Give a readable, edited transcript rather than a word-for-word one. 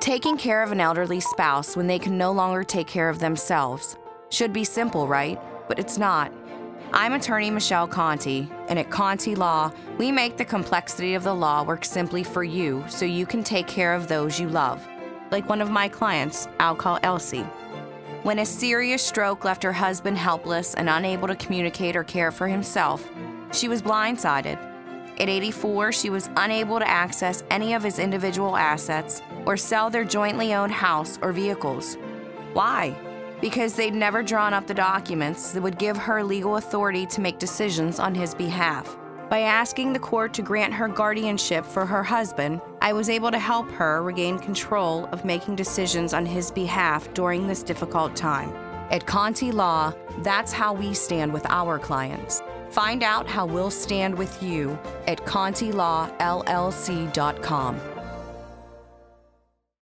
Taking care of an elderly spouse when they can no longer take care of themselves should be simple, right? But it's not. I'm attorney Michelle Conti, and at Conti Law, we make the complexity of the law work simply for you so you can take care of those you love. Like one of my clients, I'll call Elsie. When a serious stroke left her husband helpless and unable to communicate or care for himself, she was blindsided. At 84, she was unable to access any of his individual assets or sell their jointly owned house or vehicles. Why? Because they'd never drawn up the documents that would give her legal authority to make decisions on his behalf. By asking the court to grant her guardianship for her husband, I was able to help her regain control of making decisions on his behalf during this difficult time. At Conti Law, that's how we stand with our clients. Find out how we'll stand with you at ContiLawLLC.com.